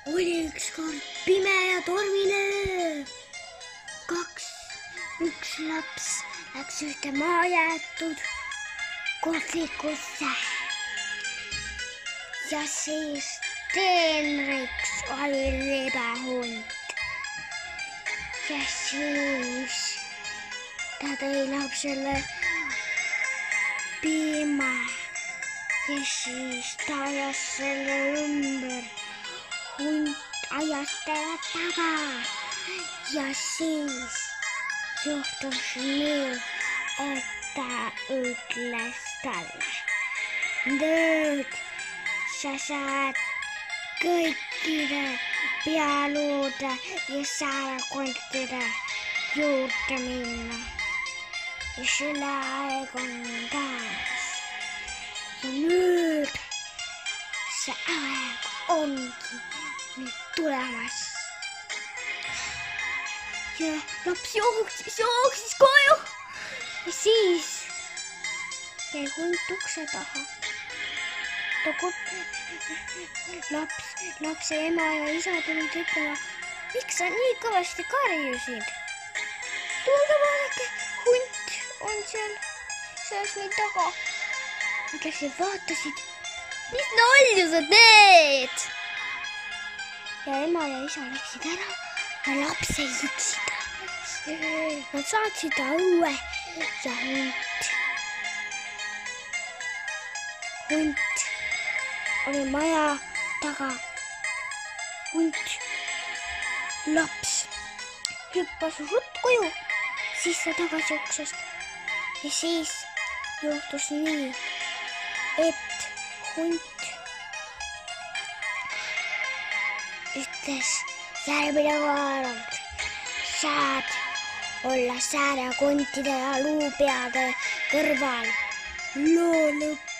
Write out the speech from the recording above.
Oli ükskord pime ja tormine. Üks laps läks ühte maajäetud kohvikusse ja siis teenriks oli libehund. Ja siis ta tõi lapsele piima ja siis ta ajas selle ümber. Hunt ajas teda taga ja siis juhtus nii, et ta ütles talle: nüüd sa saad kõikide pealuude ja säärekontide juurde minna ja selle aeg on käes. Ja nüüd see aeg ongi nüüd tulemas. Ja laps jooksis koju ja siis jäi hunt ukse taha. Lapse ema ja isa tulid ütlema: miks sa nii kõvasti karjusid? Tulge vaadake, hunt on seal meil taga. Nad läksid vaatasid, mis nalja sa teed? Ja ema ja isa läksid ära ja laps jäi üksida. Nad saatsid ta õue ja hunt oli maja taga. Laps hüppas ruttu koju, siis sai tagasi uksest ja siis juhtus nii, et hunt ütles järgmine kord: saad olla säärekontide ja luupeade kõrval. Loo lõpp.